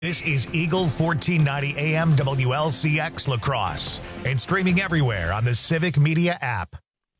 This is Eagle 1490 AM WLCX La Crosse and streaming everywhere on the Civic Media app.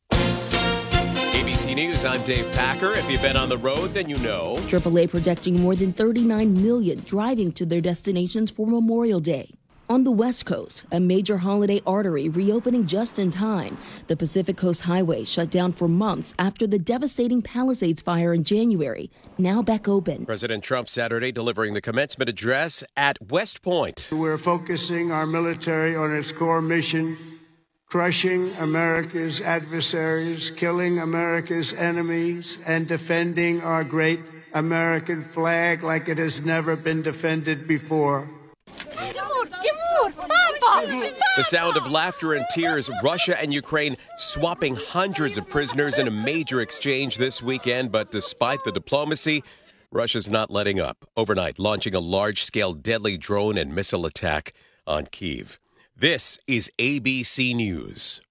ABC News, I'm Dave Packer. If you've been on the road, then you know. AAA projecting more than 39 million driving to their destinations for Memorial Day. On the West Coast, a major holiday artery reopening just in time. The Pacific Coast Highway shut down for months after the devastating Palisades fire in January, now back open. President Trump Saturday delivering the commencement address at West Point. We're focusing our military on its core mission, crushing America's adversaries, killing America's enemies, and defending our great American flag like it has never been defended before. The sound of laughter and tears, Russia and Ukraine swapping hundreds of prisoners in a major exchange this weekend. But despite the diplomacy, Russia's not letting up. Overnight, launching a large-scale deadly drone and missile attack on Kyiv. This is ABC News.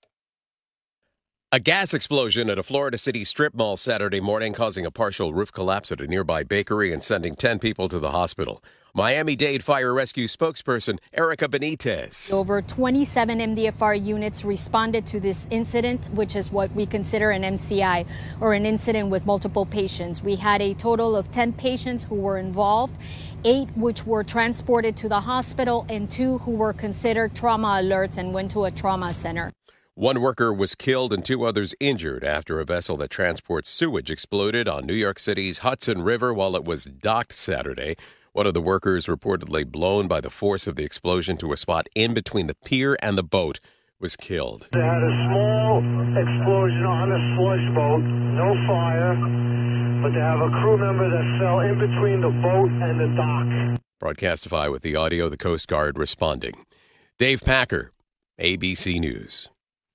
A gas explosion at a Florida City strip mall Saturday morning, causing a partial roof collapse at a nearby bakery and sending 10 people to the hospital. Miami-Dade Fire Rescue spokesperson Erica Benitez. Over 27 MDFR units responded to this incident, which is what we consider an MCI, or an incident with multiple patients. We had a total of 10 patients who were involved, 8 which were transported to the hospital, and 2 who were considered trauma alerts and went to a trauma center. One worker was killed and 2 others injured after a vessel that transports sewage exploded on New York City's Hudson River while it was docked Saturday. One of the workers, reportedly blown by the force of the explosion to a spot in between the pier and the boat, was killed. They had a small explosion on a slush boat, no fire, but they have a crew member that fell in between the boat and the dock. Broadcastify with the audio, the Coast Guard responding. Dave Packer, ABC News.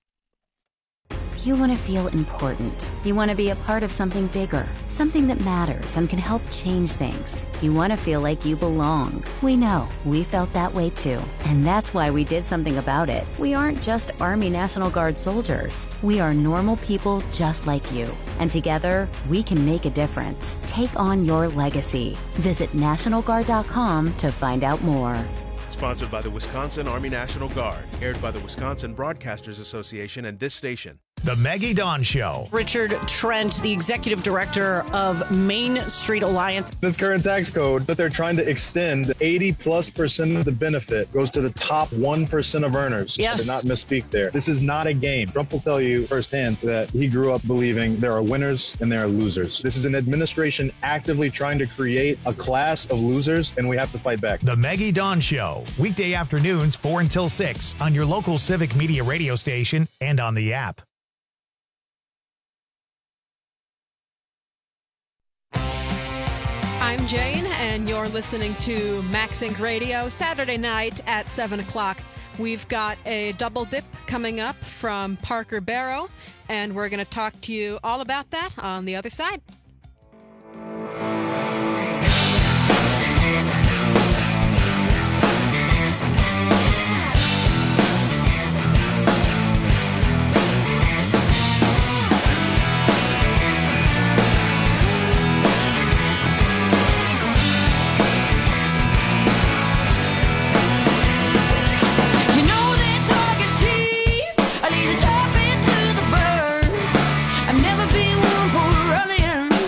You want to feel important. You want to be a part of something bigger, something that matters and can help change things. You want to feel like you belong. We know. We felt that way too. And that's why we did something about it. We aren't just Army National Guard soldiers. We are normal people just like you. And together, we can make a difference. Take on your legacy. Visit NationalGuard.com to find out more. Sponsored by the Wisconsin Army National Guard. Aired by the Wisconsin Broadcasters Association and this station. The Maggie Dawn Show. Richard Trent, the executive director of Main Street Alliance. This current tax code that they're trying to extend, 80+% of the benefit goes to the top 1% of earners. Yes. I did not misspeak there. This is not a game. Trump will tell you firsthand that he grew up believing there are winners and there are losers. This is an administration actively trying to create a class of losers, and we have to fight back. The Maggie Dawn Show. Weekday afternoons 4 until 6 on your local Civic Media radio station and on the app. I'm Jane, and you're listening to Max Inc. Radio. Saturday night at 7 o'clock, we've got a double dip coming up from Parker Barrow, and we're going to talk to you all about that on the other side. I've never been one for running.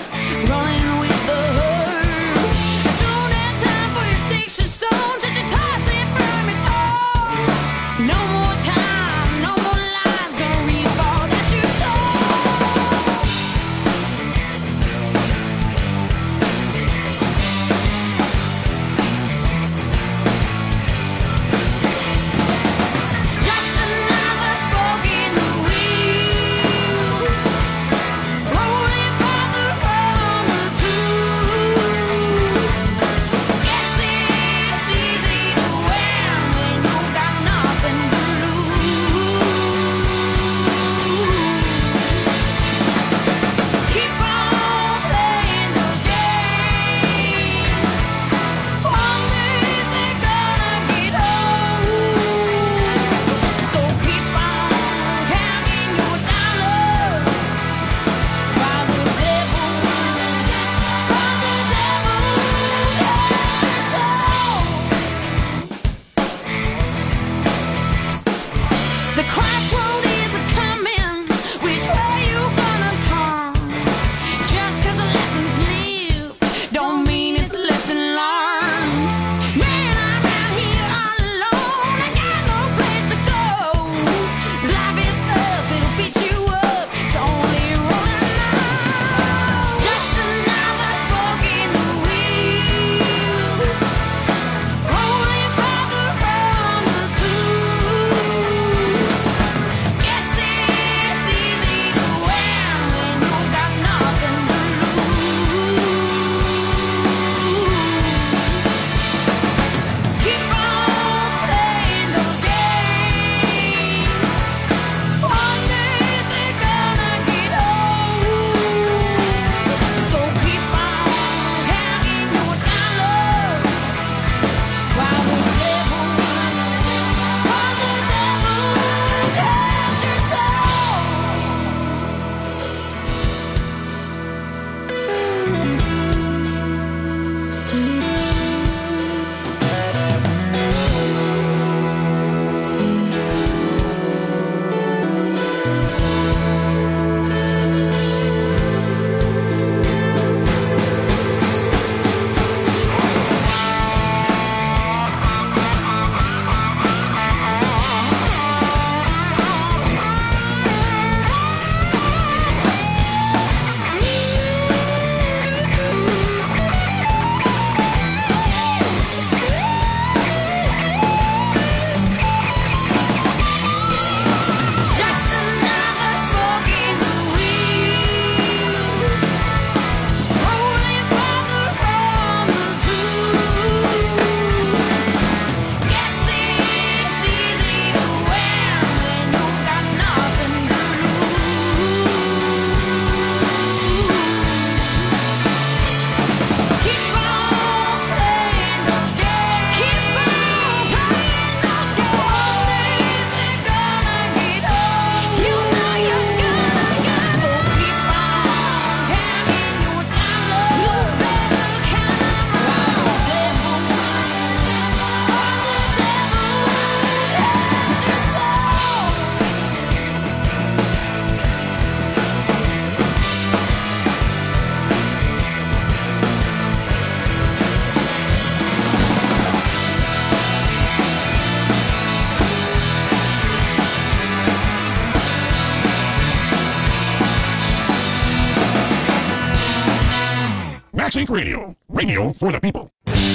MaxInc Radio. Radio for the people.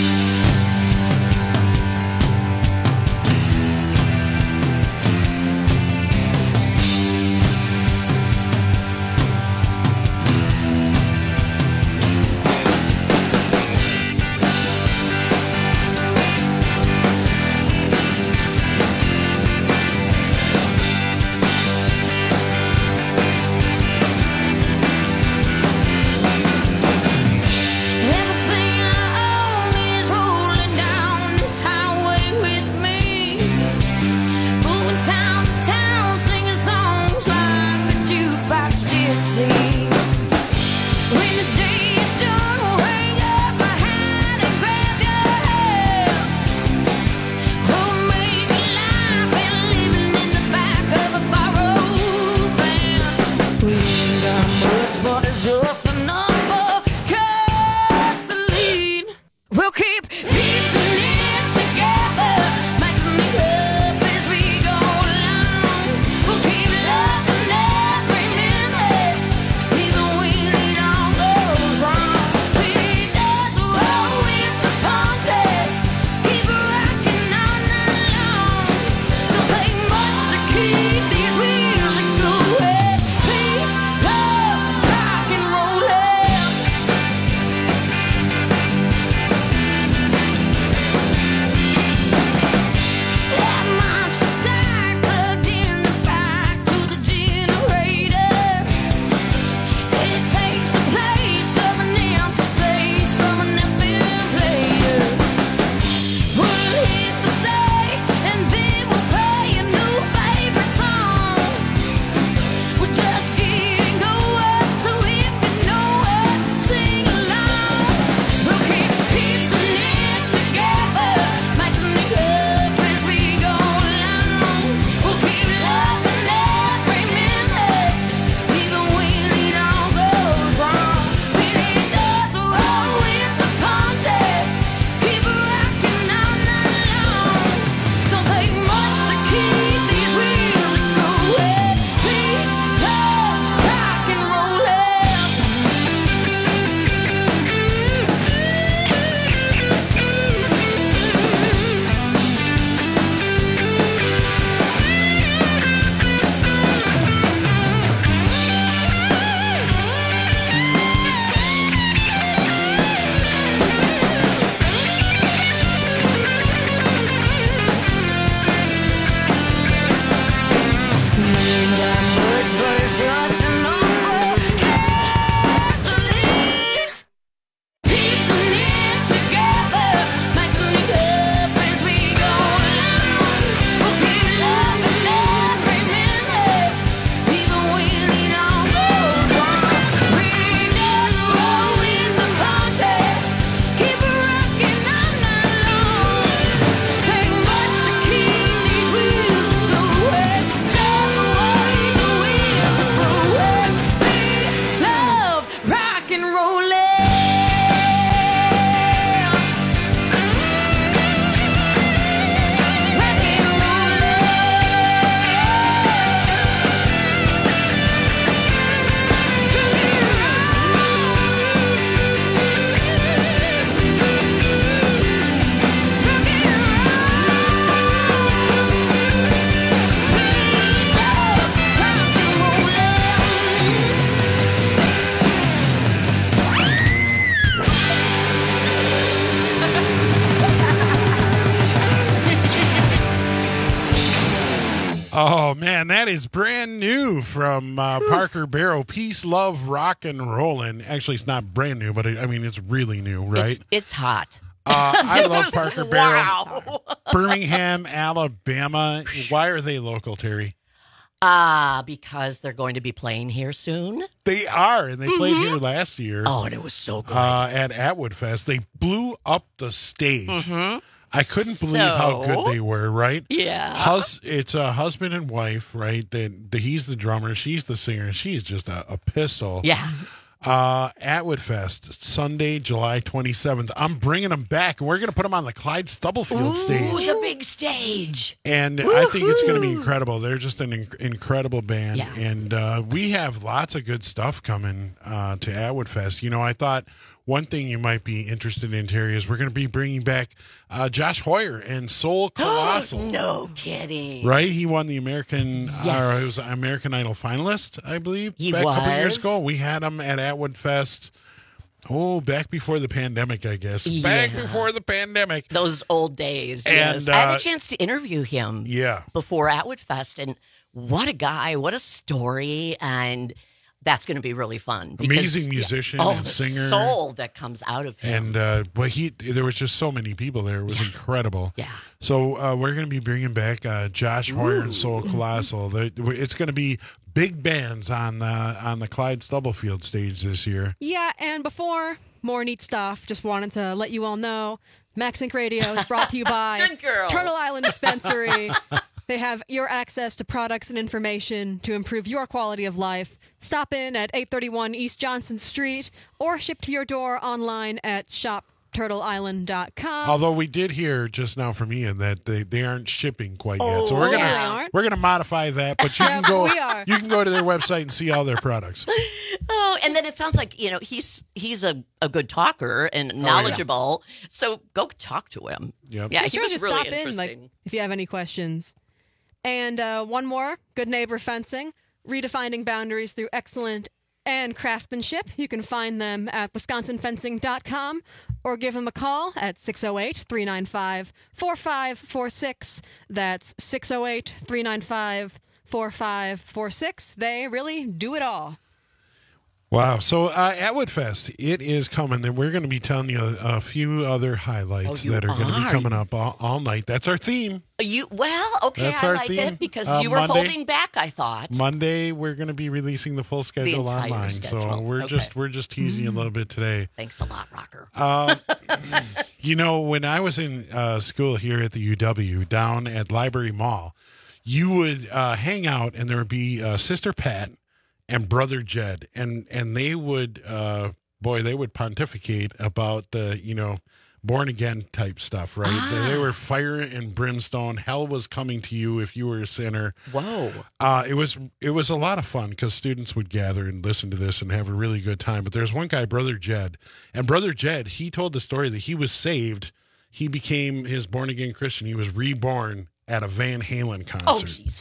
Oh, man, that is brand new from Parker Barrow. Peace, Love, Rock and Rollin'. Actually, it's not brand new, but it's really new, right? It's hot. I love Parker Barrow. Wow. Birmingham, Alabama. Why are they local, Terry? Because they're going to be playing here soon. They are, and they played here last year. Oh, and it was so good. At Atwood Fest. They blew up the stage. Mm-hmm. I couldn't believe how good they were, right? Yeah. It's a husband and wife, right? He's the drummer, she's the singer, and she's just a pistol. Yeah. Atwood Fest, Sunday, July 27th. I'm bringing them back, and we're going to put them on the Clyde Stubblefield stage. Ooh, the big stage. And I think it's going to be incredible. They're just an incredible band. Yeah. And we have lots of good stuff coming to Atwood Fest. I thought one thing you might be interested in, Terry, is we're going to be bringing back Josh Hoyer and Soul Colossal. No kidding. Right? He won the American, Yes. it was an American Idol finalist, I believe, He back a couple was. years ago. We had him at Atwood Fest. Oh, back before the pandemic, I guess. Back Yeah. before the pandemic. Those old days. And, Yes. I had a chance to interview him before Atwood Fest, and what a guy, what a story, and that's going to be really fun. Amazing musician and the singer. soul that comes out of him. And there was just so many people there. It was incredible. Yeah. So we're going to be bringing back Josh Hoyer and Soul Colossal. It's going to be big bands on the Clyde Stubblefield stage this year. Yeah, and before more neat stuff, just wanted to let you all know, Max Inc. Radio is brought to you by Good girl. Turtle Island Dispensary. They have your access to products and information to improve your quality of life. Stop in at 831 East Johnson Street or ship to your door online at shopturtleisland.com. Although we did hear just now from Ian that they aren't shipping quite yet, so we're gonna modify that. But you can go we are. You can go to their website and see all their products. Oh, and then it sounds like, he's a good talker and knowledgeable. So go talk to him. Yep. Yeah, Be he sure was to really stop interesting. in, if you have any questions. And one more, Good Neighbor Fencing, redefining boundaries through excellent and craftsmanship. You can find them at wisconsinfencing.com or give them a call at 608-395-4546. That's 608-395-4546. They really do it all. Wow. So Atwood Fest, it is coming, and we're going to be telling you a few other highlights that are going to be coming up all night. That's our theme. That's our I like theme. it because you were Monday- holding back, I thought. Monday, we're going to be releasing the full schedule entire online. schedule. So we're just teasing you a little bit today. Thanks a lot, Rocker. When I was in school here at the UW down at Library Mall, you would hang out, and there would be Sister Pat and Brother Jed, and they would they would pontificate about the born again type stuff, right? They were fire and brimstone. Hell was coming to you if you were a sinner. Whoa! It was a lot of fun because students would gather and listen to this and have a really good time. But there's one guy, Brother Jed, and Brother Jed, he told the story that he was saved. He became his born again Christian. He was reborn at a Van Halen concert. Oh, jeez.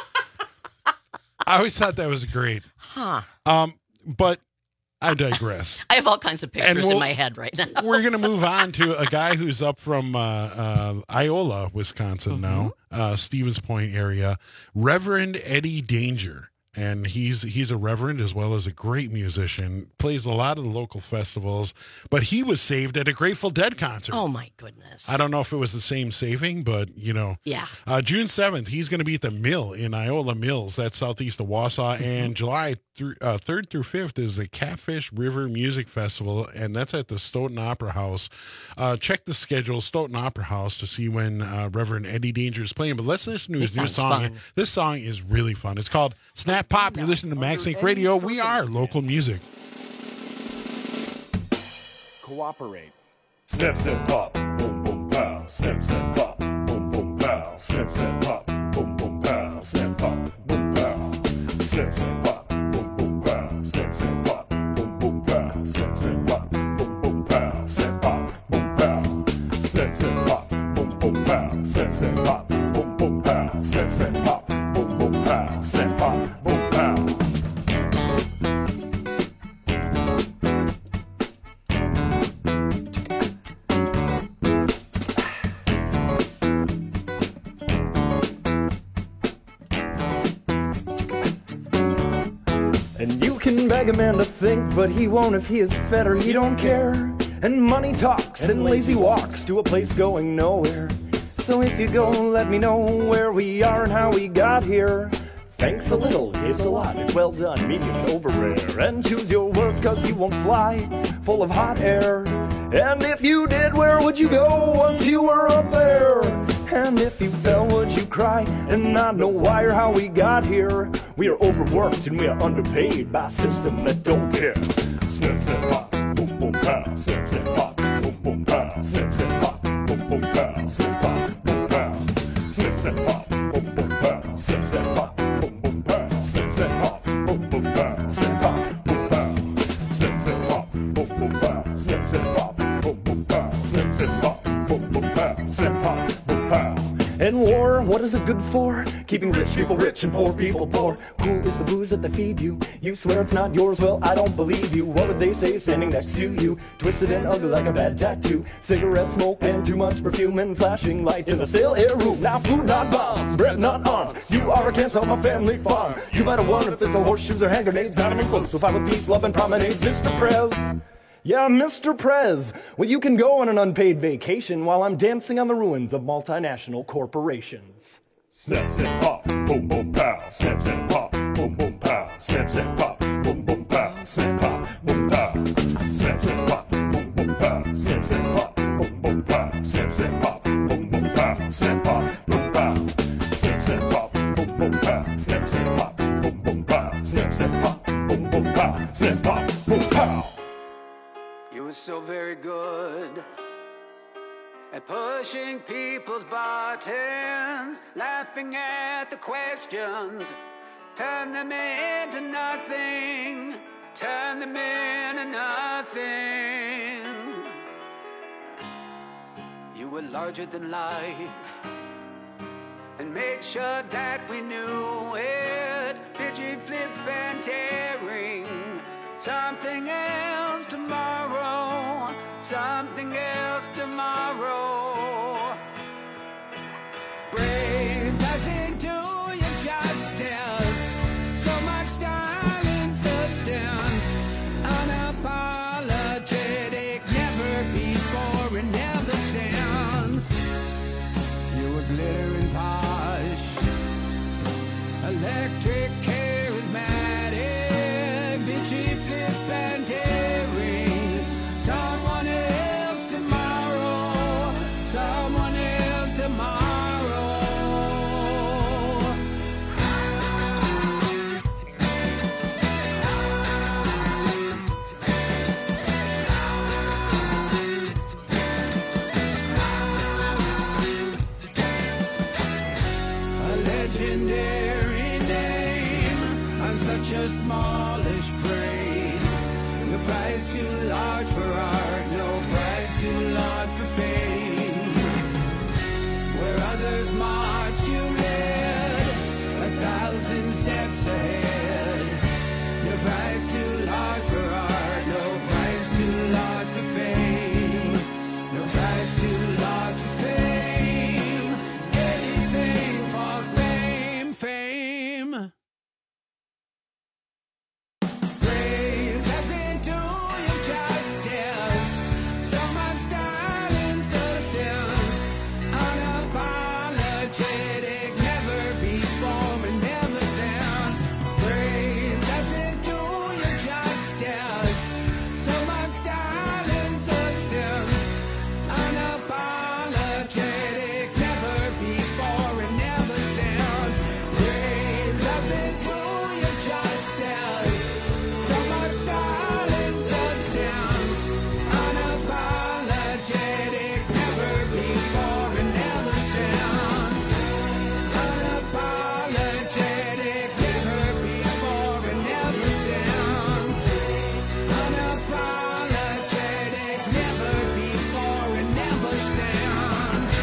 I always thought that was great. Huh. But I digress. I have all kinds of pictures in my head right now. We're going to move on to a guy who's up from Iola, Wisconsin now, Stevens Point area, Reverend Eddie Danger. And he's a reverend as well as a great musician, plays a lot of the local festivals, but he was saved at a Grateful Dead concert. Oh, my goodness. I don't know if it was the same saving, but, Yeah. June 7th, he's going to be at the Mill in Iola Mills. That's southeast of Wausau. And July 3rd through 5th is the Catfish River Music Festival, and that's at the Stoughton Opera House. Check the schedule, Stoughton Opera House, to see when Reverend Eddie Danger is playing. But let's listen to his new song. Fun. This song is really fun. It's called Snap Pop. You're listening to Max Inc. Radio. We are local music. Cooperate. Snap, snap, pop, boom, boom, pow. Snap, snap, pop, boom, boom, pow. Snap, snap, pop, boom, boom, pow. Snap, pop, boom, pow. Snap, snap, pop, boom, boom, pow. Snap, snap, pop, boom, boom, pow. Snap, snap, pop, boom, boom, pow. Snap, pop, boom, pow. Snap, snap, pop, boom, boom, pow. Snap, snap, pop, boom, boom, pow. Snap, snap, pop, boom, boom, pow. Snap, pop, boom, pow. And you can beg a man to think, but he won't if he is fed or he don't care. And money talks and lazy walks to a place going nowhere. So if you go, let me know where we are and how we got here. Thanks a little, here's a lot, it's well done, medium over rare. And choose your words cause you won't fly, full of hot air. And if you did, where would you go once you were up there? And if you fell, would you cry and not know why or how we got here? We are overworked and we are underpaid by a system that don't care. Snap, snap, pop, boom, boom, pow. Snap, snap, pop, boom, boom, pow. Snap, snap, pop, boom, boom, pow. Snap, pop, boom, pow. Snap, snap, pop, boom, boom, pow. Snap, snap, pop, boom, boom, pow. Snap, snap, pop, boom, boom, pow. Snap, pop, boom, pow. Snap, snap, pop, boom, boom, pow. Snap, pop, boom, pow. And war, what is it good for? Keeping rich people rich and poor people poor. Cool is the booze that they feed you. You swear it's not yours, well, I don't believe you. What would they say standing next to you? Twisted and ugly like a bad tattoo. Cigarette smoke and too much perfume and flashing light in the still air room. Now food not bombs, bread not arms. You are a cancer on my family farm. You better wonder if it's a horseshoes or hand grenades. Not even close, so fight with peace, love, and promenades. Mr. Prez. Yeah, Mr. Prez. Well, you can go on an unpaid vacation while I'm dancing on the ruins of multinational corporations. Snaps and pop, boom, boom, pow. Snaps and pop, boom, boom, pow. Snaps and pop, boom, boom, pow. Snap, pop, boom, pow. Snaps and pop, boom, boom, pow. Snaps and pop, boom, boom, pow. Snaps and pop, boom, boom, pow. Snap, pop, boom, pow. Snaps and pop, boom, boom, pow. Snaps and pop, boom, boom, pow. Snaps and pop, boom, boom, pow. Snap, pop, boom, pow. You were so very good at pushing people's buttons, laughing at the questions, turn them into nothing, turn them into nothing. You were larger than life and made sure that we knew it. Pitchy, flip, and tearing. Something else tomorrow, something else tomorrow. Brave doesn't do you justice, so much style and substance. Unapologetic, never before and never since. You were glittering posh, electric, charismatic, bitchy, flip and tearing. Someone else tomorrow, someone else tomorrow. A legendary name on such a smallish frame. No price too large for art, no price too large for fame. Where others marched, you led 1,000 steps ahead. No price too large for art, no price too large for fame. No price too large for fame. Anything for fame, fame. Brave doesn't do you justice, so much style and substance. Unapologetic, never before and never since. Brave doesn't do you justice, so much style and substance. Unapologetic, never before and never since. Brave doesn't do you justice, so much style and substance. Unapologetic, never before and never since. Unapologetic, never before and never since. Unapologetic, never before and never since.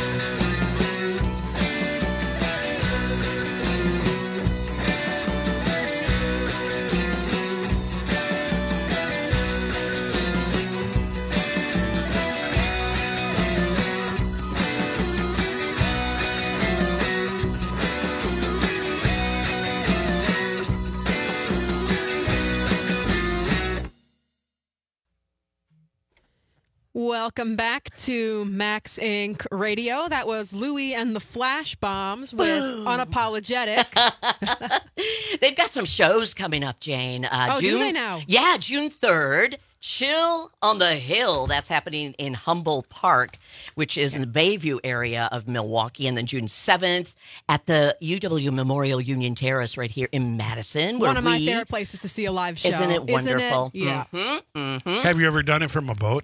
Welcome back to Max Inc. Radio. That was Louie and the Flash Bombs with Unapologetic. They've got some shows coming up, Jane. Do they now? Yeah, June 3rd. Chill on the Hill. That's happening in Humboldt Park, which is in the Bayview area of Milwaukee. And then June 7th at the UW Memorial Union Terrace right here in Madison. One of my favorite places to see a live show. Isn't it wonderful? Yeah. Mm-hmm, mm-hmm. Have you ever done it from a boat?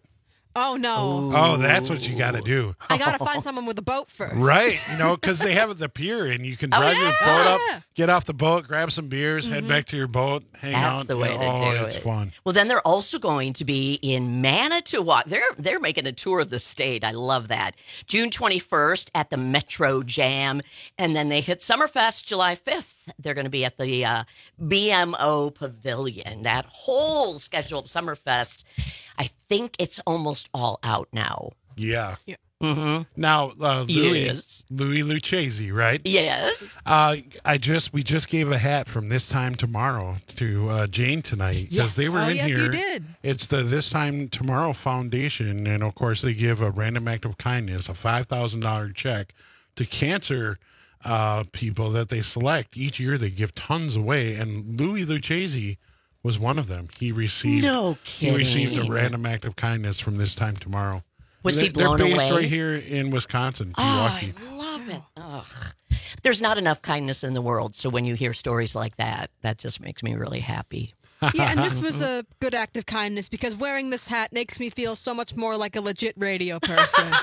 Oh, no. Oh, that's what you got to do. I got to find someone with a boat first. Right. Because they have it at the pier, and you can drive your boat up, get off the boat, grab some beers, head back to your boat, hang out. That's the way to do it. It's fun. Well, then they're also going to be in Manitowoc. They're making a tour of the state. I love that. June 21st at the Metro Jam, and then they hit Summerfest July 5th. They're going to be at the BMO Pavilion. That whole schedule of Summerfest, I think it's almost all out now. Yeah. Mm-hmm. Now, Yes. Louis Lucchese, right? Yes. We just gave a hat from This Time Tomorrow to Jane tonight because they were in yes, here. you did. It's the This Time Tomorrow Foundation, and of course they give a random act of kindness, a $5,000 check to cancer people that they select. Each year they give tons away, and Louis Lucchese was one of them. He received No kidding. He received a random act of kindness from This Time Tomorrow. Was he blown They're based away? right here in Wisconsin, Oh, Milwaukee. I love it. Ugh. There's not enough kindness in the world, so when you hear stories like that, that just makes me really happy. Yeah, and this was a good act of kindness because wearing this hat makes me feel so much more like a legit radio person.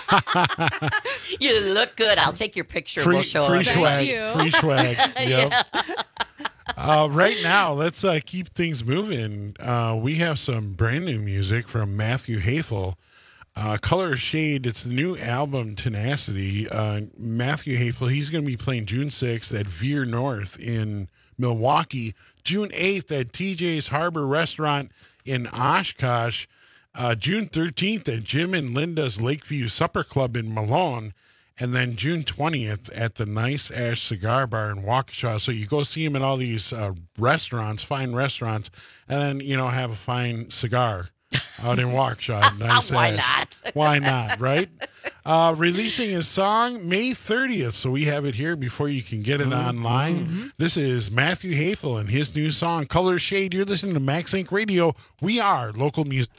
You look good. I'll take your picture. Free, We'll show free it. swag. you. Free swag. Yep. Yeah. Right now, let's keep things moving. We have some brand new music from Matthew Hafel. Color Shade, it's the new album, Tenacity. Matthew Hafel, he's going to be playing June 6th at Veer North in Milwaukee, June 8th at TJ's Harbor Restaurant in Oshkosh, June 13th at Jim and Linda's Lakeview Supper Club in Malone, and then June 20th at the Nice Ash Cigar Bar in Waukesha. So you go see him at all these restaurants, fine restaurants, and then, have a fine cigar out in Waukesha. Nice Why Ash. not? Why not, right? Releasing his song May 30th, so we have it here before you can get it online. This is Matthew Hafel and his new song, Color Shade. You're listening to Max Inc. Radio. We are local music.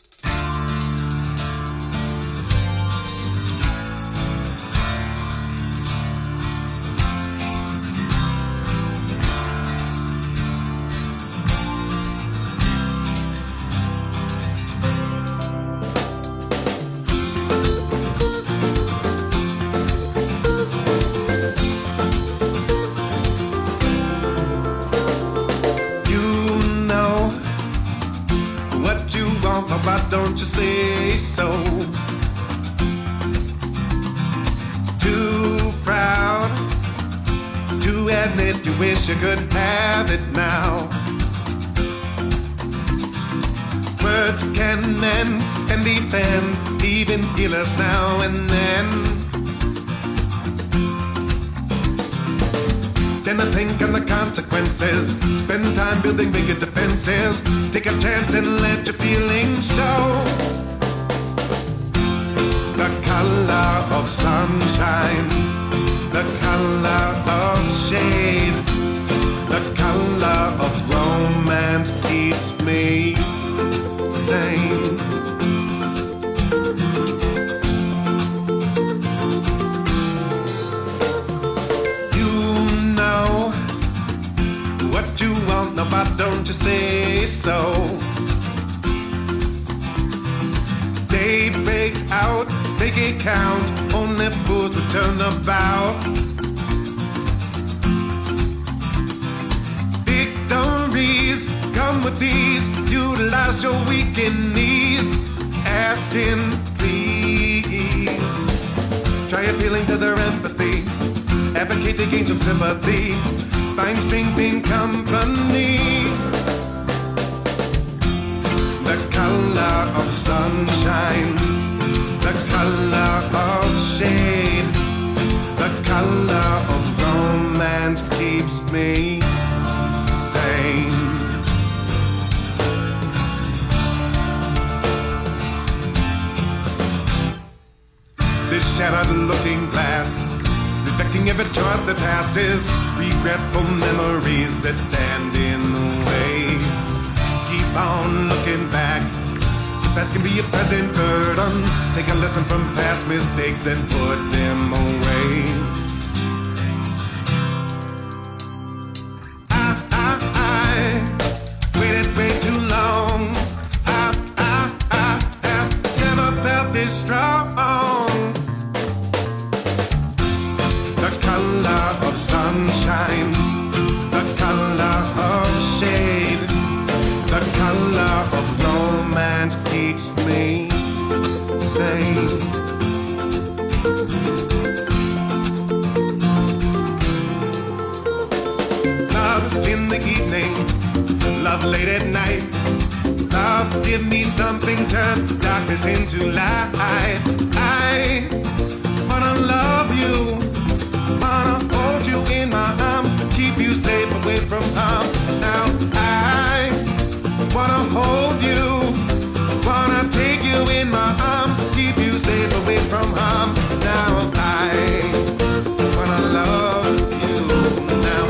Why don't you say so? Too proud to admit you wish you could have it now. Words can mend and defend, even heal us now and then. Then I think on the consequences. Spend time building bigger defenses. Take a chance and let your feelings show. The color of sunshine, the color of shade, the color of romance keeps me sane. What you want, no, but don't you say so. Day breaks out, make it count. Only fools will turn about. Victories come with these. Utilize your weakened knees. Asking, please. Try appealing to their empathy. Advocate to gain some sympathy. Find strength in company. The color of sunshine, the color of shade, the color of romance keeps me sane. This shattered looking glass, reflecting every choice that passes, regretful memories that stand in the way. Keep on looking back. The past can be a present burden. Take a lesson from past mistakes, then put them away. I waited way too long. I have never felt this the color of sunshine, the color of shade, the color of romance keeps me sane. Love in the evening, love late at night. Love, give me something, turn darkness into light. I wanna love you, wanna hold you in my arms, keep you safe away from harm. Now I wanna hold you, wanna take you in my arms, keep you safe away from harm. Now I wanna love you. Now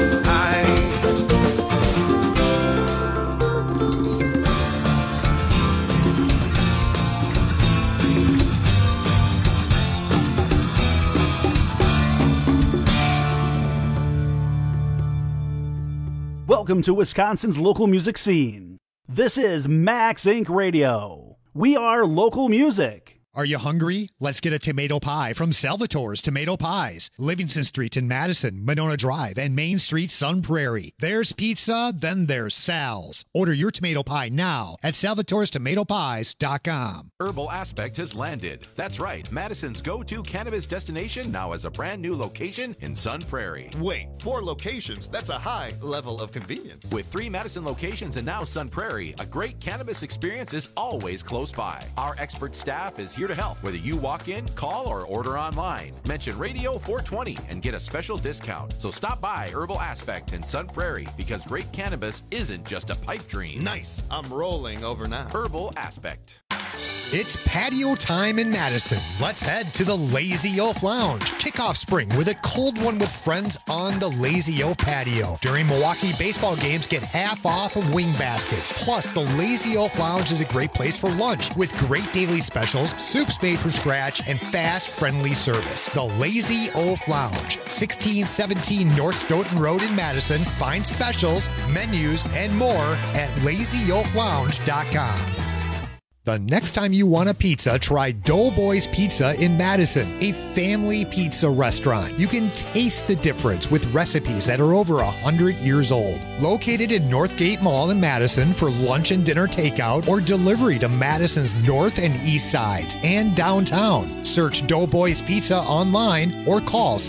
Welcome to Wisconsin's local music scene. This is Max Inc. Radio. We are local music. Are you hungry? Let's get a tomato pie from Salvatore's Tomato Pies. Livingston Street in Madison, Monona Drive, and Main Street, Sun Prairie. There's pizza, then there's Sal's. Order your tomato pie now at salvatorestomatopies.com. Herbal Aspect has landed. That's right. Madison's go-to cannabis destination now has a brand new location in Sun Prairie. Wait, 4 locations? That's a high level of convenience. With 3 Madison locations and now Sun Prairie, a great cannabis experience is always close by. Our expert staff is here to help, whether you walk in, call, or order online. Mention Radio 420 and get a special discount. So stop by Herbal Aspect in Sun Prairie, because great cannabis isn't just a pipe dream. Nice. I'm rolling over now. Herbal Aspect. It's patio time in Madison. Let's head to the Lazy Oaf Lounge. Kick off spring with a cold one with friends on the Lazy Oaf patio. During Milwaukee baseball games, get half off of wing baskets. Plus, the Lazy Oaf Lounge is a great place for lunch with great daily specials, soups made from scratch, and fast, friendly service. The Lazy Oaf Lounge, 1617 North Stoughton Road in Madison. Find specials, menus, and more at lazyoaflounge.com. The next time you want a pizza, try Doughboys Pizza in Madison, a family pizza restaurant. You can taste the difference with recipes that are over 100 years old. Located in Northgate Mall in Madison for lunch and dinner takeout or delivery to Madison's north and east sides and downtown. Search Doughboys Pizza online or call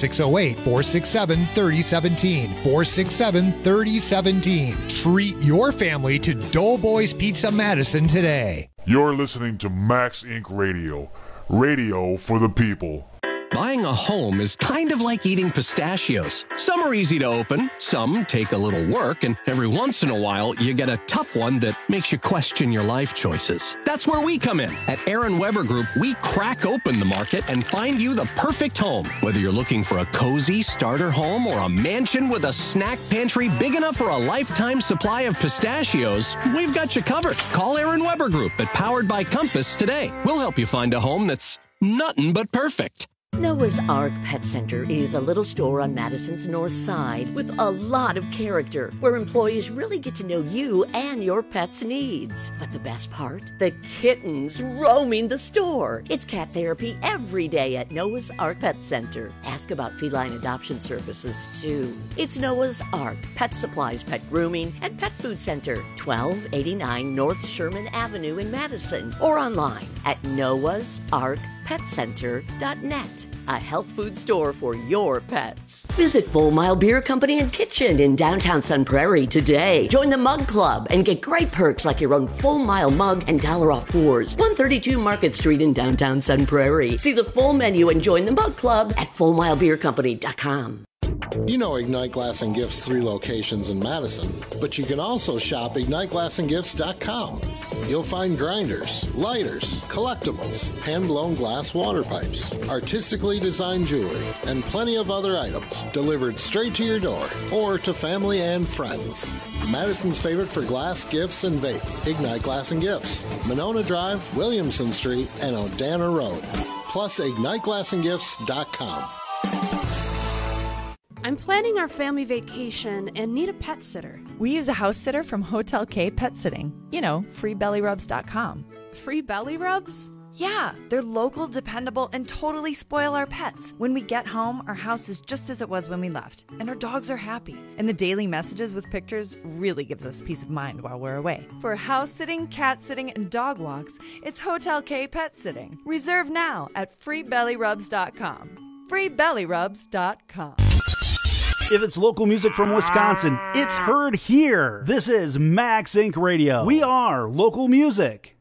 608-467-3017. 467-3017. Treat your family to Doughboys Pizza Madison today. You're listening to Max Inc. Radio. Radio for the people. Buying a home is kind of like eating pistachios. Some are easy to open, some take a little work, and every once in a while, you get a tough one that makes you question your life choices. That's where we come in. At Aaron Weber Group, we crack open the market and find you the perfect home. Whether you're looking for a cozy starter home or a mansion with a snack pantry big enough for a lifetime supply of pistachios, we've got you covered. Call Aaron Weber Group at Powered by Compass today. We'll help you find a home that's nothing but perfect. Noah's Ark Pet Center is a little store on Madison's north side with a lot of character, where employees really get to know you and your pet's needs. But the best part? The kittens roaming the store. It's cat therapy every day at Noah's Ark Pet Center. Ask about feline adoption services, too. It's Noah's Ark Pet Supplies, Pet Grooming, and Pet Food Center, 1289 North Sherman Avenue in Madison, or online at noahsarkpetcenter.net. A health food store for your pets. Visit Full Mile Beer Company and Kitchen in downtown Sun Prairie today. Join the Mug Club and get great perks like your own Full Mile mug and $1 off pours. 132 Market Street in downtown Sun Prairie. See the full menu and join the Mug Club at FullMileBeerCompany.com. You know Ignite Glass and Gifts' 3 locations in Madison, but you can also shop IgniteGlassandGifts.com. You'll find grinders, lighters, collectibles, hand-blown glass water pipes, artistically designed jewelry, and plenty of other items delivered straight to your door or to family and friends. Madison's favorite for glass, gifts, and vape. Ignite Glass and Gifts, Monona Drive, Williamson Street, and Odana Road. Plus IgniteGlassandGifts.com. I'm planning our family vacation and need a pet sitter. We use a house sitter from Hotel K Pet Sitting. You know, freebellyrubs.com. Free belly rubs? Yeah, they're local, dependable, and totally spoil our pets. When we get home, our house is just as it was when we left, and our dogs are happy. And the daily messages with pictures really gives us peace of mind while we're away. For house sitting, cat sitting, and dog walks, it's Hotel K Pet Sitting. Reserve now at freebellyrubs.com. freebellyrubs.com. If it's local music from Wisconsin, it's heard here. This is Max Inc. Radio. We are local music.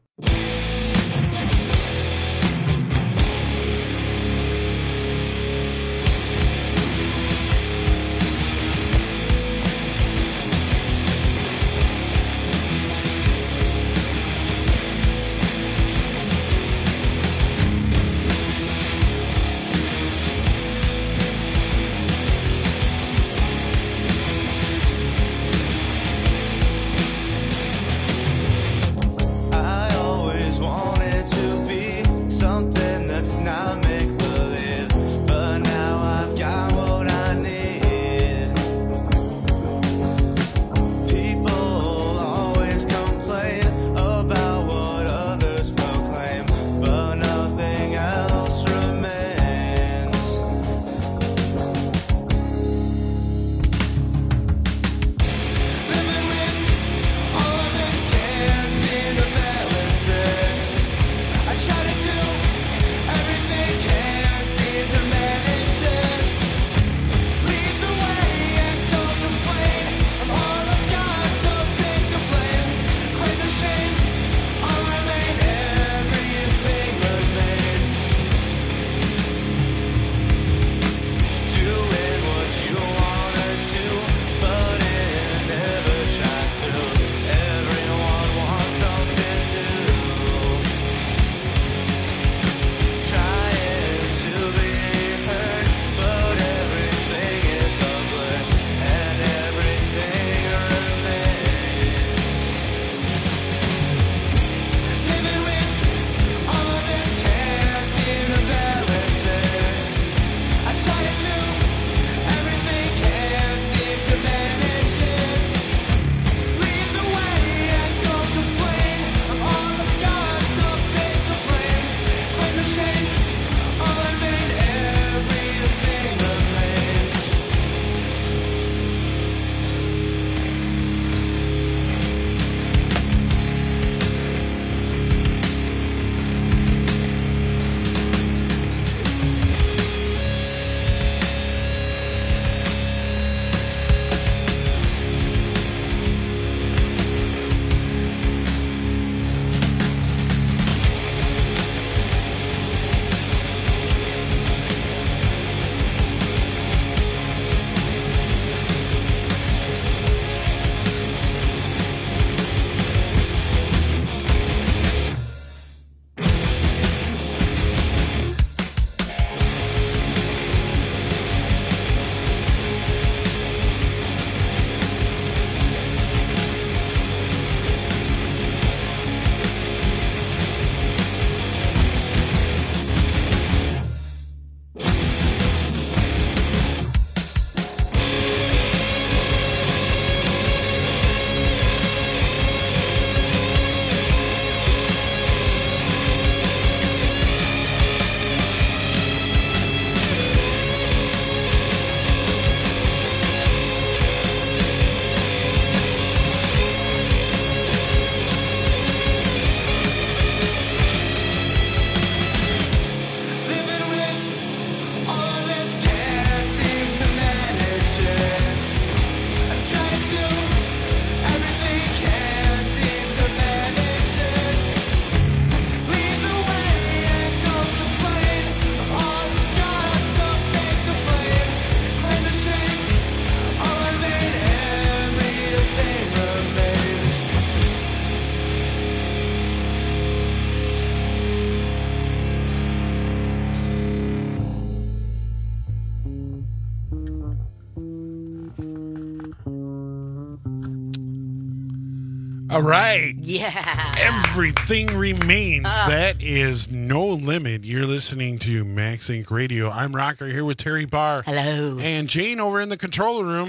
All right. Yeah. Everything remains. That is No Limit. You're listening to Max Inc. Radio. I'm Rocker here with Terry Barr. Hello. And Jane over in the control room.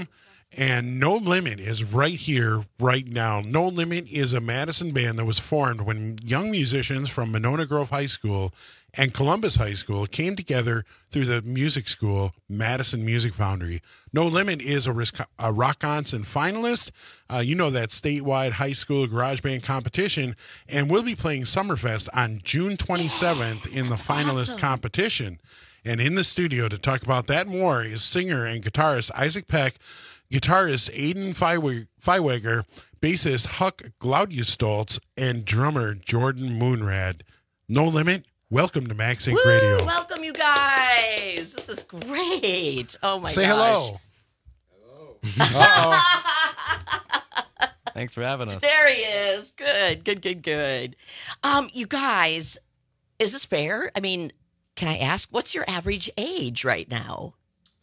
And No Limit is right here, right now. No Limit is a Madison band that was formed when young musicians from Monona Grove High School and Columbus High School came together through the music school, Madison Music Foundry. No Limit is a Rockonson finalist. You know that statewide high school garage band competition, and we'll be playing Summerfest on June 27th in the finalist competition. And in the studio to talk about that more is singer and guitarist Isaac Peck, guitarist Aiden Feiweger, bassist Huck Glaudustolz, and drummer Jordan Moonrad. No Limit, welcome to Max Inc. Radio. Welcome, you guys. This is great. Oh, my gosh. Say hello. Uh-oh. Thanks for having us. There he is. Good. You guys, is this fair? I mean, can I ask, what's your average age right now?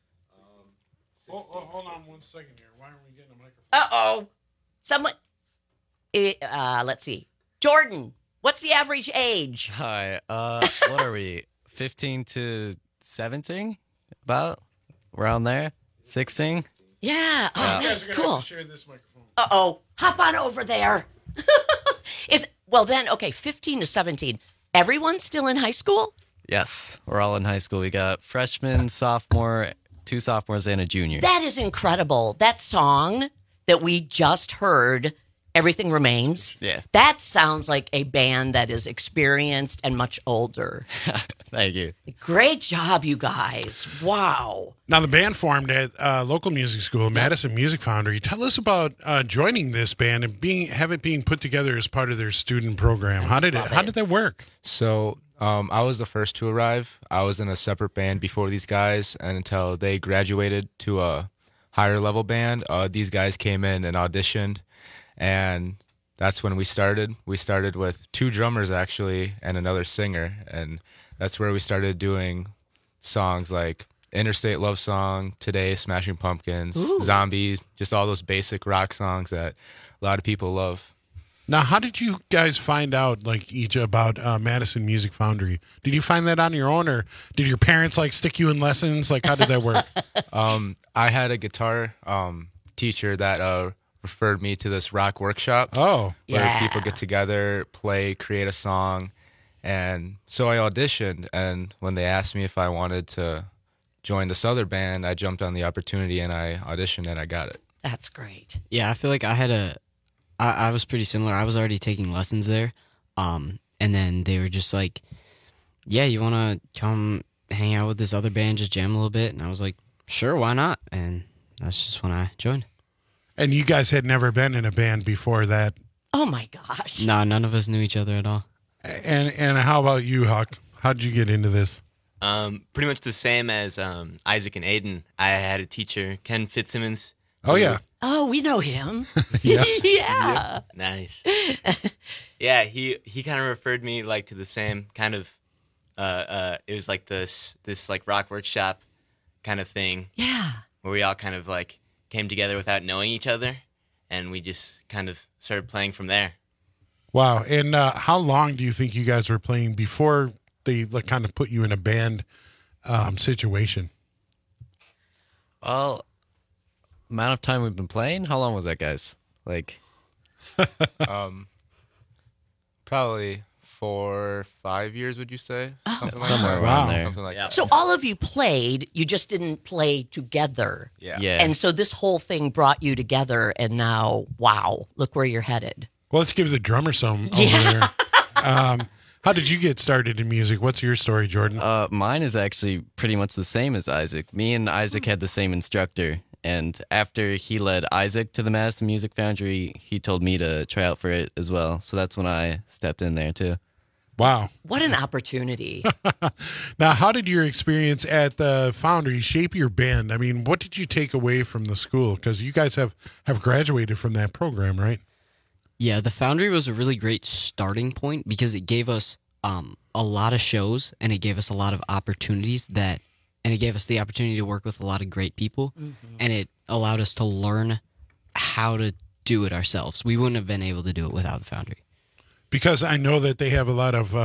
Hold on 1 second here. Why aren't we getting a microphone? Uh-oh. Someone. Let's see. Jordan, what's the average age? Hi. What are we? 15 to 17? About? Around there? 16? Yeah. Oh, that's cool. Share this microphone. Uh-oh. Hop on over there. Well, then, okay, 15 to 17. Everyone's still in high school? Yes. We're all in high school. We got freshman, sophomore, 2 sophomores, and a junior. That is incredible. That song that we just heard, Everything Remains. Yeah. That sounds like a band that is experienced and much older. Thank you. Great job, you guys. Wow. Now, the band formed at local music school, Madison Music Foundry. Tell us about joining this band and have it being put together as part of their student program. How did that work? So I was the first to arrive. I was in a separate band before these guys, and until they graduated to a higher level band, these guys came in and auditioned, and that's when we started. We started with 2 drummers, actually, and another singer, and that's where we started doing songs like Interstate Love Song, Today, Smashing Pumpkins, Ooh. Zombie, just all those basic rock songs that a lot of people love. Now, how did you guys find out, each about Madison Music Foundry? Did you find that on your own, or did your parents, stick you in lessons? How did that work? I had a guitar teacher that referred me to this rock workshop. Oh. Where people get together, play, create a song. And so I auditioned, and when they asked me if I wanted to join this other band, I jumped on the opportunity, and I auditioned, and I got it. That's great. Yeah, I feel like I was pretty similar. I was already taking lessons there, and then they were just like, yeah, you want to come hang out with this other band, just jam a little bit? And I was like, sure, why not? And that's just when I joined. And you guys had never been in a band before that? Oh, my gosh. No, none of us knew each other at all. And how about you, Huck? How did you get into this? Pretty much the same as Isaac and Aiden. I had a teacher, Ken Fitzsimmons. Oh, yeah. Oh, we know him. Yeah. Yeah. Yep. Nice. Yeah, he kind of referred me to the same kind of it was like this rock workshop kind of thing. Yeah. Where we all kind of came together without knowing each other, and we just kind of started playing from there. Wow. And how long do you think you guys were playing before they kind of put you in a band situation? Well, amount of time we've been playing? How long was that, guys? Probably 4 or 5 years, would you say? Somewhere around there. Something like that. So all of you played, you just didn't play together. Yeah. And so this whole thing brought you together, and now, wow, look where you're headed. Well, let's give the drummer some over there. How did you get started in music? What's your story, Jordan? Mine is actually pretty much the same as Isaac. Me and Isaac had the same instructor, and after he led Isaac to the Madison Music Foundry, he told me to try out for it as well. So that's when I stepped in there, too. Wow. What an opportunity. Now, how did your experience at the Foundry shape your band? I mean, what did you take away from the school? Because you guys have graduated from that program, right? Yeah, the Foundry was a really great starting point because it gave us a lot of shows, and it gave us a lot of opportunities and it gave us the opportunity to work with a lot of great people, and it allowed us to learn how to do it ourselves. We wouldn't have been able to do it without the Foundry. Because I know that they have a lot of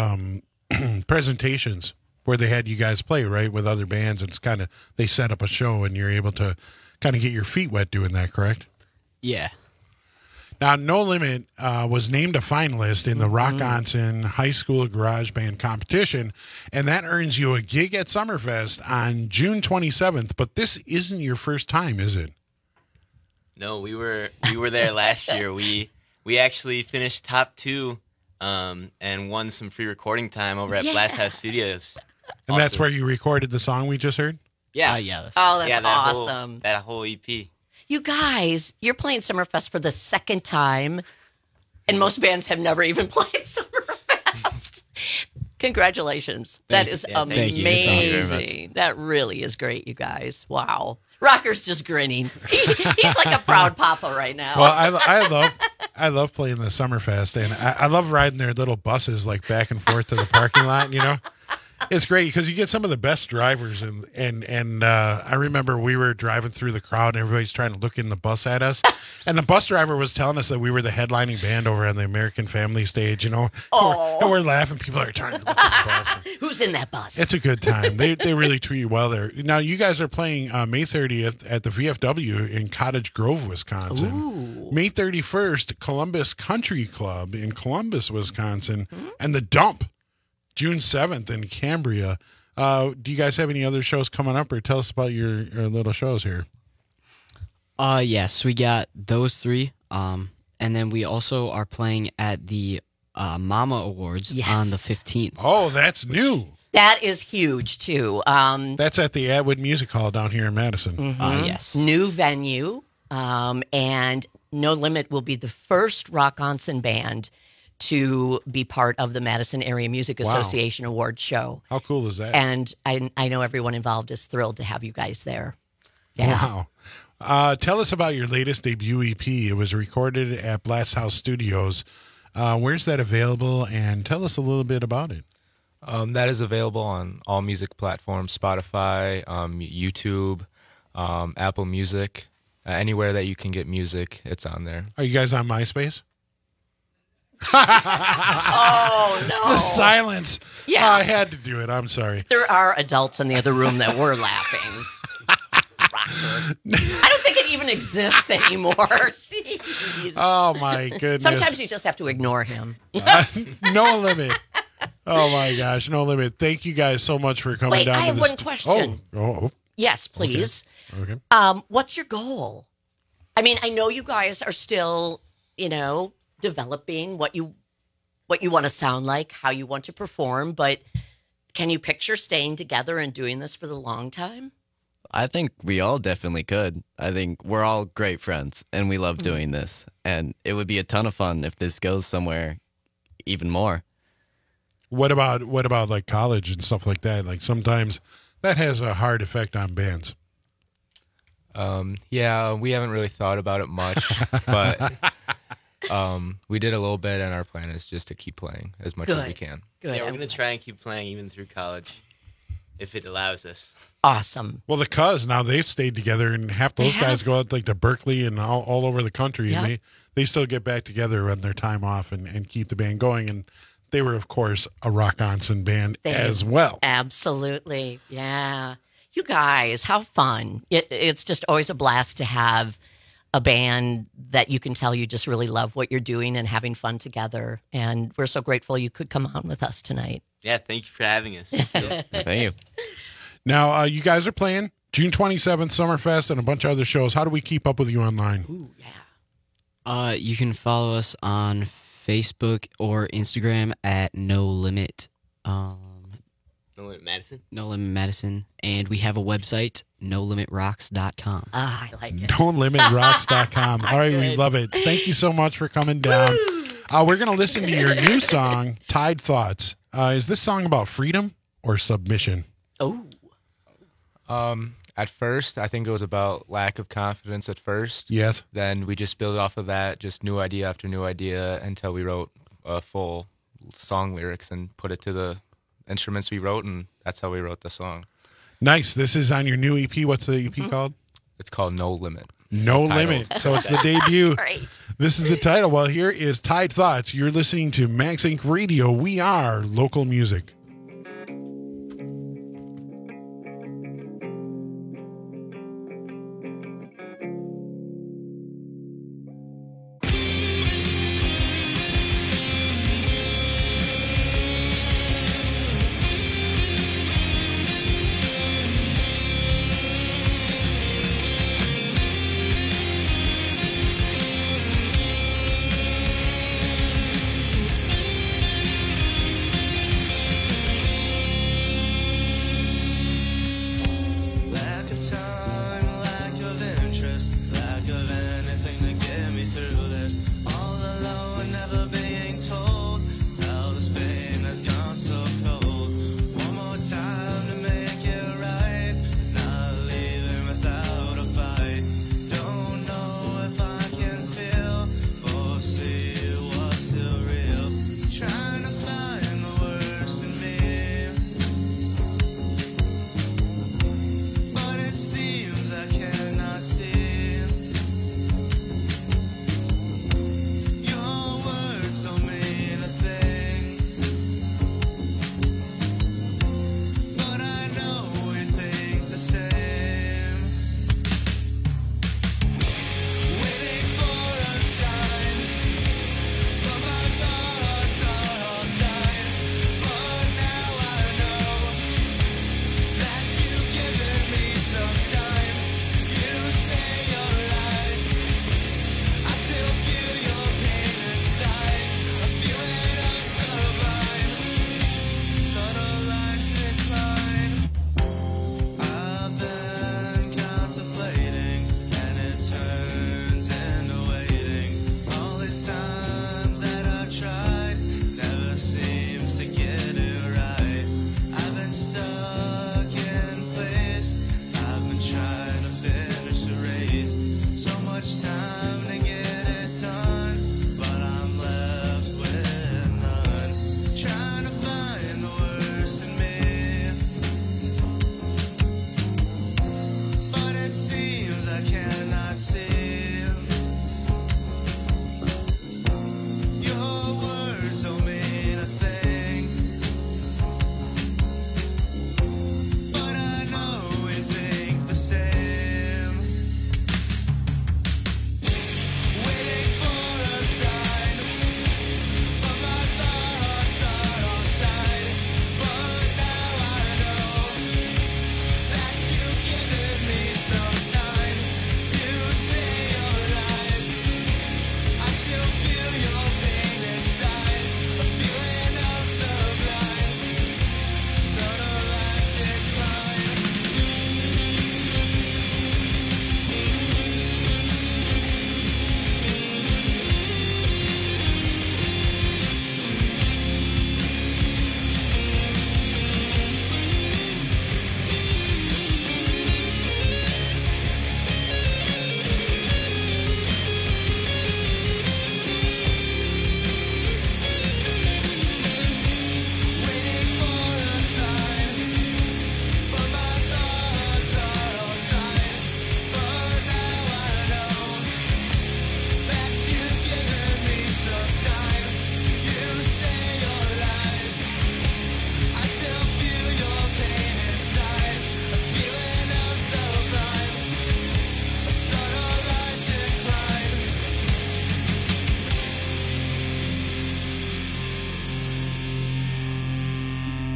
presentations where they had you guys play, right, with other bands, and it's kind of, they set up a show, and you're able to kind of get your feet wet doing that, correct? Yeah. Now, No Limit was named a finalist in the Rock Onsen High School Garage Band competition, and that earns you a gig at Summerfest on June 27th. But this isn't your first time, is it? No, we were there last year. We actually finished top 2 and won some free recording time over at Blast House Studios. And that's where you recorded the song we just heard? Yeah. That's that awesome. That whole EP. You guys, you're playing Summerfest for the second time, and most bands have never even played Summerfest. Congratulations. That is amazing. That really is great, you guys. Wow. Rocker's just grinning. He's like a proud papa right now. Well, I love playing the Summerfest, and I love riding their little buses like back and forth to the parking lot, you know? It's great because you get some of the best drivers, and I remember we were driving through the crowd and everybody's trying to look in the bus at us, and the bus driver was telling us that we were the headlining band over on the American Family stage, you know. And we're laughing. People are trying to look at the bus. Who's in that bus? It's a good time. They really treat you well there. Now you guys are playing May 30th at the VFW in Cottage Grove, Wisconsin. Ooh. May 31st, Columbus Country Club in Columbus, Wisconsin, and the Dump. June 7th in Cambria. Do you guys have any other shows coming up, or tell us about your little shows here? Yes, we got those 3. And then we also are playing at the Mama Awards on the 15th. Oh, that's new. That is huge, too. That's at the Atwood Music Hall down here in Madison. Yes. New venue. And No Limit will be the first Rock Onsen band to be part of the Madison Area Music Association Awards show. How cool is that? And I know everyone involved is thrilled to have you guys there. Yeah. Wow. Tell us about your latest debut EP. It was recorded at Blast House Studios. Where's that available? And tell us a little bit about it. That is available on all music platforms, Spotify, YouTube, Apple Music. Anywhere that you can get music, it's on there. Are you guys on MySpace? Oh, no. The silence. Yeah. I had to do it. I'm sorry. There are adults in the other room that were laughing. I don't think it even exists anymore. Jeez. Oh, my goodness. Sometimes you just have to ignore him. No Limit. Oh, my gosh. No Limit. Thank you guys so much for coming Wait, down I to have this. one question. Oh. Yes, please. Okay. What's your goal? I mean, I know you guys are still, developing what you want to sound like, how you want to perform, but can you picture staying together and doing this for the long time? I think we all definitely could. I think we're all great friends, and we love doing this. And it would be a ton of fun if this goes somewhere even more. What about like college and stuff like that? Like sometimes that has a hard effect on bands. Yeah, we haven't really thought about it much, but we did a little bit, and our plan is just to keep playing as much as we can. Good. Yeah, we're going to try and keep playing even through college, if it allows us. Awesome. Well, the Cuz, now they've stayed together, and half those guys go out like to Berkeley and all over the country, and they still get back together on their time off and keep the band going. And they were, of course, a Rock Onsen band as well. Absolutely. Yeah. You guys, how fun. It's just always a blast to have a band that you can tell you just really love what you're doing and having fun together. And we're so grateful you could come on with us tonight. Yeah, thank you for having us. Thank you. Now, you guys are playing June 27th, Summerfest, and a bunch of other shows. How do we keep up with you online? Ooh, yeah. You can follow us on Facebook or Instagram at No Limit. No Limit Madison? No Limit Madison. And we have a website, NoLimitRocks.com. I like it. NoLimitRocks.com. All right, we love it. Thank you so much for coming down. We're going to listen to your new song, Tide Thoughts. Is this song about freedom or submission? Oh. At first, I think it was about lack of confidence at first. Yes. Then we just built off of that, just new idea after new idea, until we wrote full song lyrics and put it to the instruments we wrote, and that's how we wrote the song. Nice. This is on your new EP. What's the EP called? It's called No Limit. No Limit. So it's the debut. Great. This is the title. Well, here is Tide Thoughts. You're listening to Max Inc. Radio. We are local music.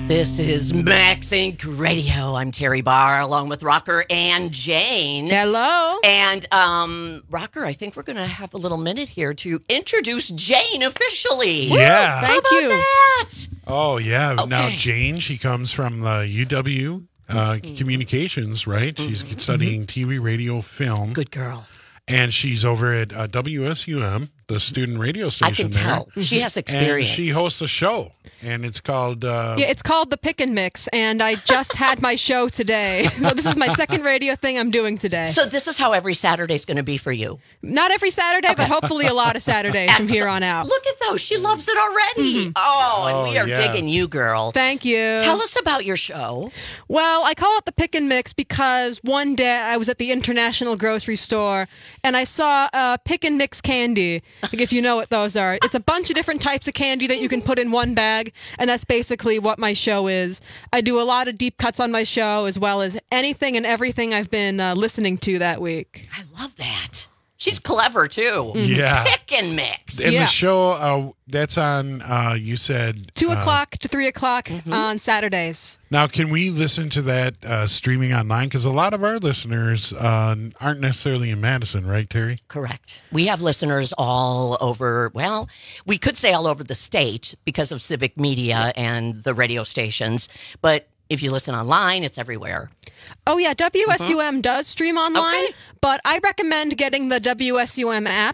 This is Max Inc. Radio. I'm Terry Barr, along with Rocker and Jane. Hello. And Rocker, I think we're going to have a little minute here to introduce Jane officially. Yeah. Thank How about you. that? Oh, yeah. Okay. Now, Jane, she comes from the UW Communications, right? She's studying TV, radio, film. Good girl. And she's over at WSUM, the student radio station. I can tell. She has experience. And she hosts a show, and it's called... Yeah, it's called The Pick and Mix, and I just had my show today. So this is my second radio thing I'm doing today. So this is how every Saturday's going to be for you. Not every Saturday, but hopefully a lot of Saturdays from here on out. Look at those. She loves it already. Oh, and we are digging you, girl. Thank you. Tell us about your show. Well, I call it The Pick and Mix because one day I was at the International Grocery Store and I saw Pick and Mix candy. Like, if you know what those are. It's a bunch of different types of candy that you can put in one bag, and that's basically what my show is. I do a lot of deep cuts on my show, as well as anything and everything I've been listening to that week. I love that. She's clever, too. Yeah. Pick and Mix. And the show, that's on, you said... 2 o'clock to 3 o'clock on Saturdays. Now, can we listen to that streaming online? Because a lot of our listeners aren't necessarily in Madison, right, Terry? Correct. We have listeners all over, well, we could say all over the state because of civic media and the radio stations. But if you listen online, it's everywhere. Oh, yeah. WSUM does stream online, but I recommend getting the WSUM app.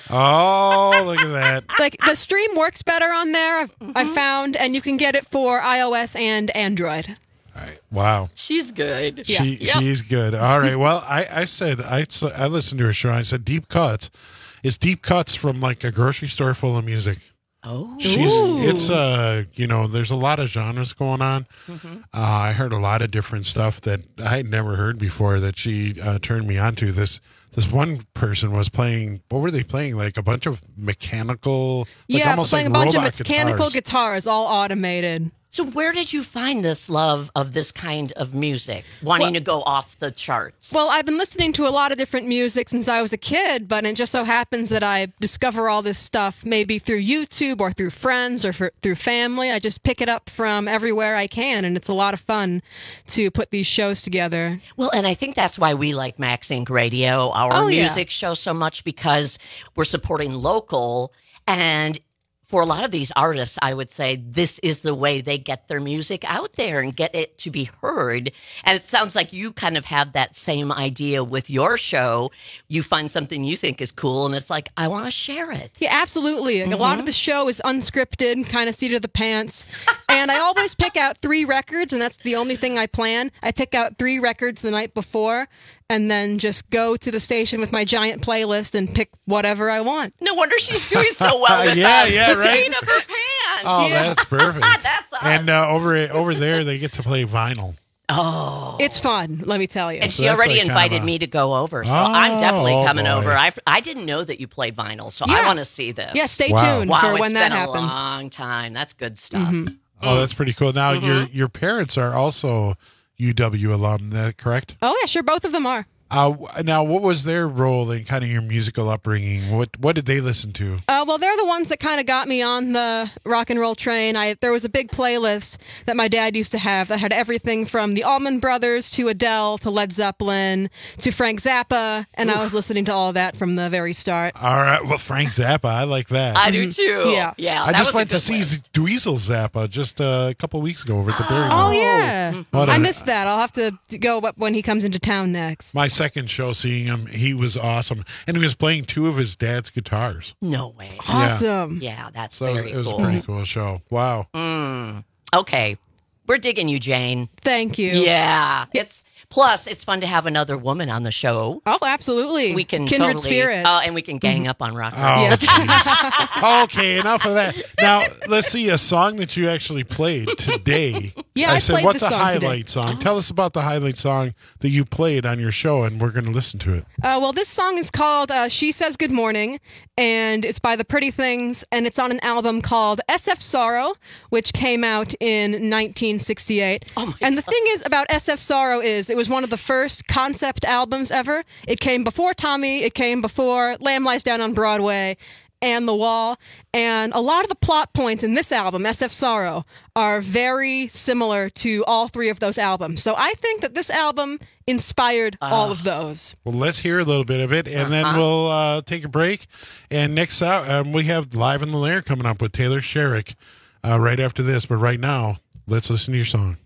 Oh, look at that. Like, the stream works better on there, I've found, and you can get it for iOS and Android. Wow. She's good. She's good. All right. Well, I said, I listened to her show. I said, deep cuts. It's deep cuts from like a grocery store full of music. Oh. It's there's a lot of genres going on. I heard a lot of different stuff that I had never heard before that she turned me on to. This one person was playing, what were they playing? Like a bunch of mechanical, almost playing like a bunch of robot mechanical guitars, all automated. So where did you find this love of this kind of music, wanting to go off the charts? Well, I've been listening to a lot of different music since I was a kid, but it just so happens that I discover all this stuff maybe through YouTube or through friends or through family. I just pick it up from everywhere I can, and it's a lot of fun to put these shows together. Well, and I think that's why we like Max Inc. Radio, our music show, so much, because we're supporting local. And for a lot of these artists, I would say this is the way they get their music out there and get it to be heard. And it sounds like you kind of have that same idea with your show. You find something you think is cool, and it's like, I want to share it. Yeah, absolutely. A lot of the show is unscripted, kind of seat of the pants. And I always pick out 3 records, and that's the only thing I plan. I pick out 3 records the night before, and then just go to the station with my giant playlist and pick whatever I want. No wonder she's doing so well with us. The right? seat of her pants. Oh, that's perfect. That's us. And over there, they get to play vinyl. Oh. It's fun, let me tell you. And she already invited me to go over, so I'm definitely coming over. I didn't know that you play vinyl, so I want to see this. Yeah, stay tuned for when that happens. It's been a long time. That's good stuff. Oh, that's pretty cool. Now, your parents are also UW alum, correct? Oh, yeah, sure. Both of them are. Now, what was their role in kind of your musical upbringing? What did they listen to? Well, they're the ones that kind of got me on the rock and roll train. There was a big playlist that my dad used to have that had everything from the Allman Brothers to Adele to Led Zeppelin to Frank Zappa, and I was listening to all of that from the very start. All right, well, Frank Zappa, I like that. I do too. Yeah. I just went to see Dweezil Zappa just a couple weeks ago over at the Barrymore. Oh, yeah. What I missed that. I'll have to go when he comes into town next. My second show seeing him, he was awesome. And he was playing 2 of his dad's guitars. No way. Awesome. Yeah, that's so very cool. It was a pretty cool show. Wow. Okay. We're digging you, Jane. Thank you. Yeah. Plus, it's fun to have another woman on the show. Oh, absolutely. We can Kindred spirits. Oh, and we can gang up on rock. Oh, jeez. Okay, enough of that. Now, let's see a song that you actually played today. Yeah, I said, played what's this a song highlight today. song? Tell us about the highlight song that you played on your show, and we're going to listen to it. Well, this song is called She Says Good Morning, and it's by The Pretty Things, and it's on an album called SF Sorrow, which came out in 1968. And the thing is about SF Sorrow is it was one of the first concept albums ever. It came before Tommy, it came before Lamb Lies Down on Broadway, and The Wall. And a lot of the plot points in this album, SF Sorrow, are very similar to all three of those albums. So I think that this album inspired all of those. Well, let's hear a little bit of it, and then we'll take a break. And next out, we have Live in the Lair coming up with Taylor Sherrick right after this. But right now, let's listen to your song.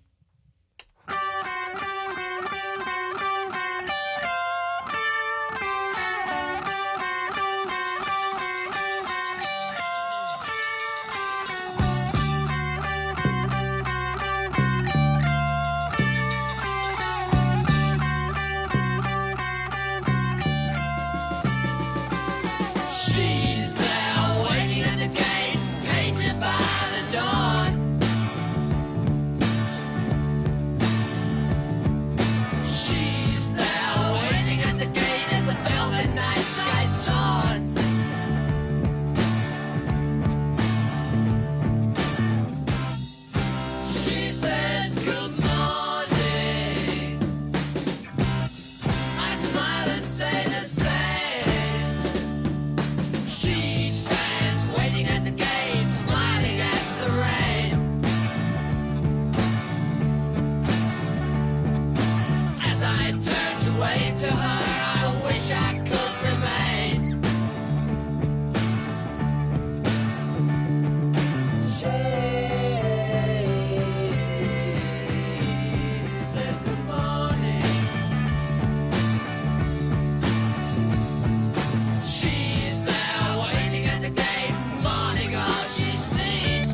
She's there waiting at the gate, painted by the dawn. She's there waiting at the gate as the velvet night sky's torn. She says good morning. I smile and say the same. She stands waiting at the gate, smiling at the rain. As I turn to wave to her, I wish I could remain. She says good morning. She's there waiting at the gate, morning all she sees.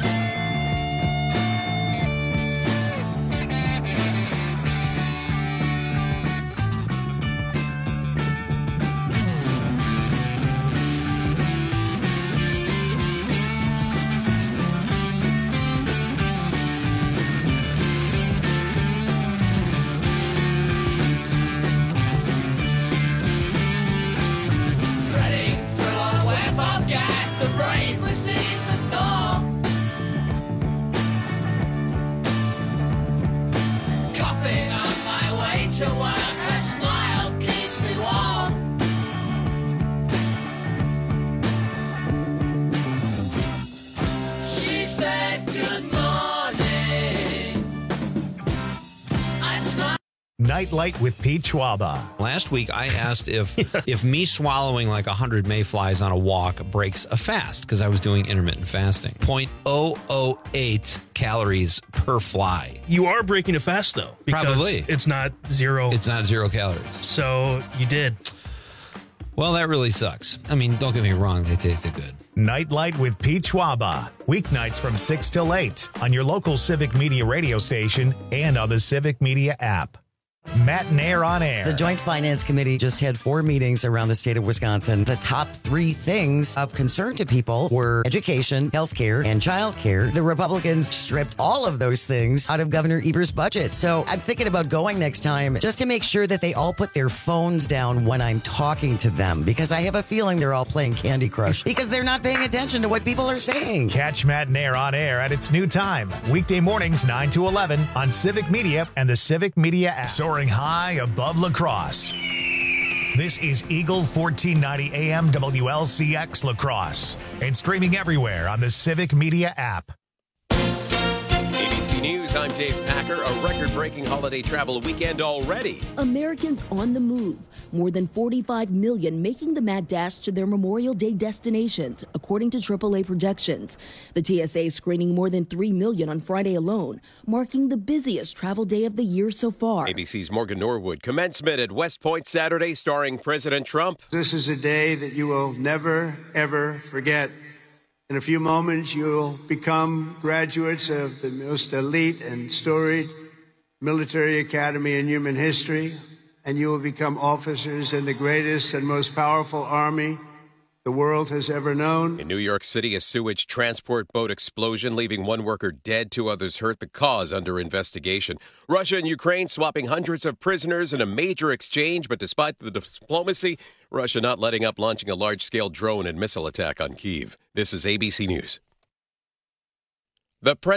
Threading through a web of gas, the brain receives the storm. Coughing on my way to work, her smile keeps me warm. She said good morning. I smiled. Nightlight with Pete Schwaba. Last week, I asked if me swallowing like 100 mayflies on a walk breaks a fast, because I was doing intermittent fasting. 0.008 calories per fly. You are breaking a fast, though. Because Probably. it's not zero. It's not 0 calories. So you did. Well, that really sucks. I mean, don't get me wrong, they tasted good. Nightlight with Pete Schwaba. Weeknights from 6 till 8 on your local Civic Media radio station and on the Civic Media app. Matt and Air on Air. The Joint Finance Committee just had 4 meetings around the state of Wisconsin. The top 3 things of concern to people were education, healthcare, and childcare. The Republicans stripped all of those things out of Governor Eber's budget. So I'm thinking about going next time just to make sure that they all put their phones down when I'm talking to them, because I have a feeling they're all playing Candy Crush because they're not paying attention to what people are saying. Catch Matt and Air on Air at its new time. Weekday mornings 9 to 11 on Civic Media and the Civic Media app. Soaring high above La Crosse. This is Eagle 1490 AM WLCX La Crosse and streaming everywhere on the Civic Media app. ABC News, I'm Dave Packer. A record-breaking holiday travel weekend already. Americans on the move. More than 45 million making the mad dash to their Memorial Day destinations, according to AAA projections. The TSA is screening more than 3 million on Friday alone, marking the busiest travel day of the year so far. ABC's Morgan Norwood. Commencement at West Point Saturday starring President Trump. This is a day that you will never, ever forget. In a few moments, you'll become graduates of the most elite and storied military academy in human history, and you will become officers in the greatest and most powerful army the world has ever known. In New York City, a sewage transport boat explosion, leaving 1 worker dead, 2 others hurt. The cause under investigation. Russia and Ukraine swapping hundreds of prisoners in a major exchange, but despite the diplomacy, Russia not letting up launching a large-scale drone and missile attack on Kyiv. This is ABC News. The